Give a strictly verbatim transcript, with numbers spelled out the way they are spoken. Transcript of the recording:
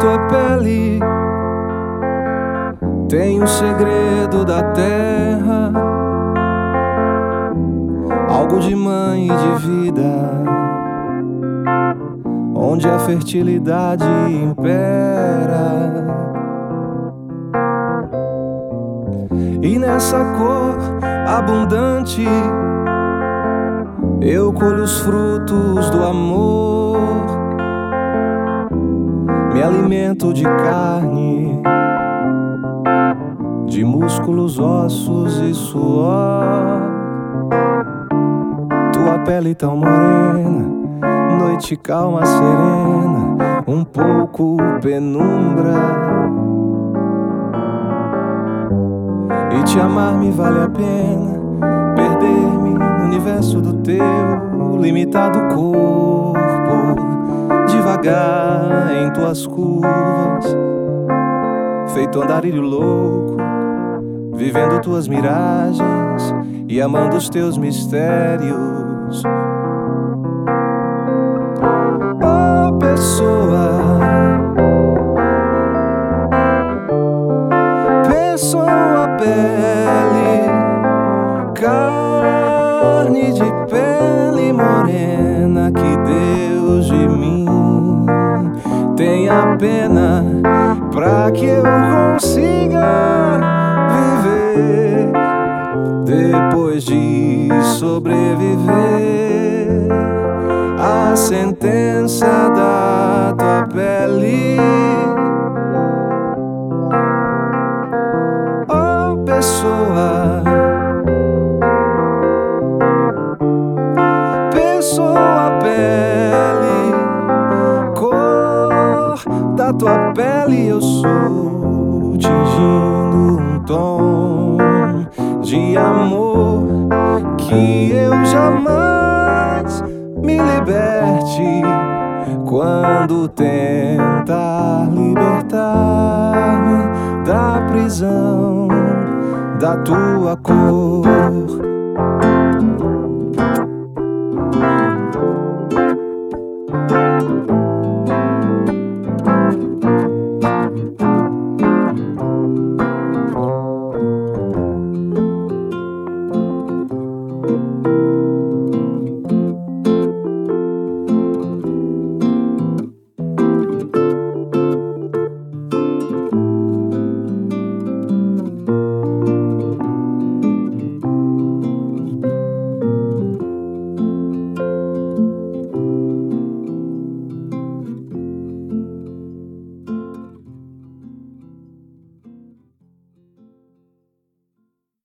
tua pele tem um segredo da terra, algo de mãe e de vida, onde a fertilidade impera. E nessa cor abundante eu colho os frutos do amor, me alimento de carne, de músculos, ossos e suor. Tua pele tão morena, noite calma, serena, um pouco penumbra. E te amar me vale a pena, perder-me no universo do teu limitado corpo, devagar em tuas curvas, feito andarilho louco, vivendo tuas miragens e amando os teus mistérios. Oh, pessoa, pessoa, pele, carne de pele morena, que Deus de mim tenha pena, pra que eu consiga viver depois de sobreviver a sentença da tua pele. Oh, pessoa, pessoa, pele, cor da tua pele eu sou, tingindo um tom de amor que eu jamais me liberte quando tentar libertar-me da prisão da tua cor.